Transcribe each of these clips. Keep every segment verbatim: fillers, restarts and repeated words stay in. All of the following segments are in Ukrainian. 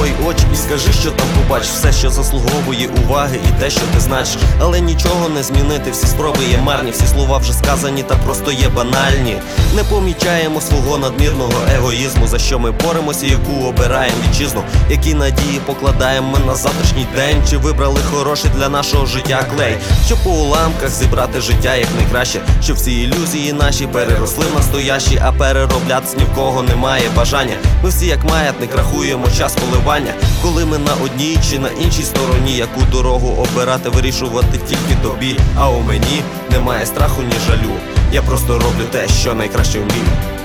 свої очі і скажи, що там побачиш. Все, що заслуговує уваги, і те, що ти значиш. Але нічого не змінити, всі спроби є марні. Всі слова вже сказані та просто є банальні. Не помічаємо свого надмірного егоїзму, за що ми боремося, яку обираємо вітчизну. Які надії покладаємо ми на завтрашній день? Чи вибрали хороший для нашого життя клей? Щоб по уламках зібрати життя як найкраще, щоб всі ілюзії наші переросли в настоящі, а перероблятись ні в кого немає бажання. Ми всі як маятник рахуємо час коливання, коли ми на одній чи на іншій стороні. Яку дорогу обирати, вирішувати тільки тобі. А у мені немає страху, ні жалю. Я просто роблю те, що найкраще вмію.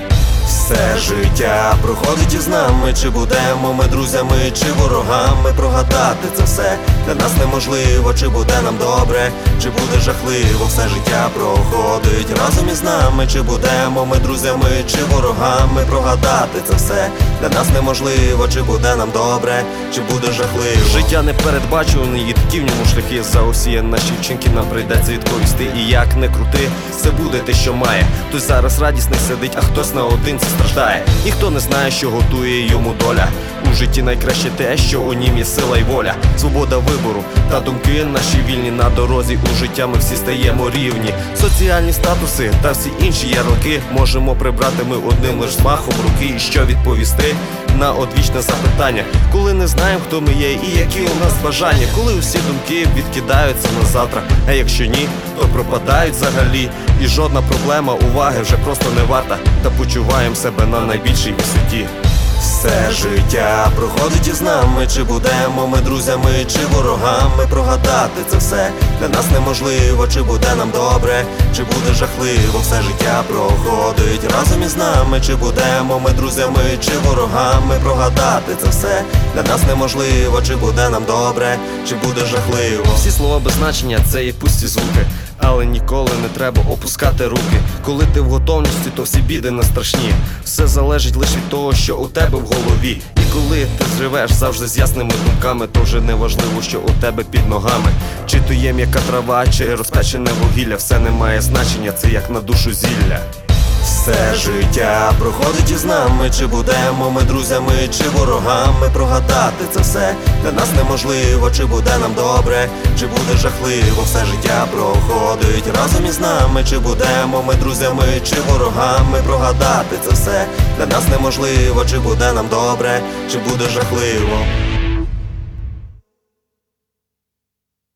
Все життя проходить із нами. Чи будемо ми друзями, чи ворогами? Прогадати це все для нас неможливо. Чи буде нам добре, чи буде жахливо? Все життя проходить разом із нами. Чи будемо ми друзями, чи ворогами? Прогадати це все для нас неможливо. Чи буде нам добре, чи буде жахливо? Життя не передбачуваний, і такі в ньому шляхи. За усі наші вчинки нам прийдеться відповісти. І як не крути, це буде те, що має. Хтось зараз радісний сидить, а хтось наодинці страждає. Ніхто не знає, що готує йому доля. У житті найкраще те, що у нім є сила й воля. Свобода вибору та думки наші вільні. На дорозі у життя ми всі стаємо рівні. Соціальні статуси та всі інші ярлики можемо прибрати ми одним лиш змахом руки. І що відповісти на одвічне запитання, коли не знаємо, хто ми є і які у нас бажання. Коли усі думки відкидаються на завтра, а якщо ні, то пропадають взагалі. І жодна проблема уваги вже просто не варта. Та почуваємо себе на найбільшій висоті. Все життя проходить із нами. Чи будемо ми друзями, чи ворогами? Прогадати це все для нас неможливо. Чи буде нам добре, чи буде жахливо? Все життя проходить разом із нами. Чи будемо ми друзями, чи ворогами? Прогадати це все для нас неможливо. Чи буде нам добре, чи буде жахливо? Всі слова без значення – це і пусті звуки. Але ніколи не треба опускати руки. Коли ти в готовності, то всі біди не страшні. Все залежить лише від того, що у тебе в голові. І коли ти живеш завжди з ясними думками, то вже не важливо, що у тебе під ногами. Чи то є м'яка трава, чи розпечене вугілля. Все не має значення, це як на душу зілля. Все життя проходить із нами. Чи будемо ми друзями, чи ворогами? Прогадати це все для нас неможливо. Чи буде нам добре, чи буде жахливо? Все життя проходить разом із нами. Чи будемо ми друзями, чи ворогами? Прогадати це все для нас неможливо. Чи буде нам добре, чи буде жахливо?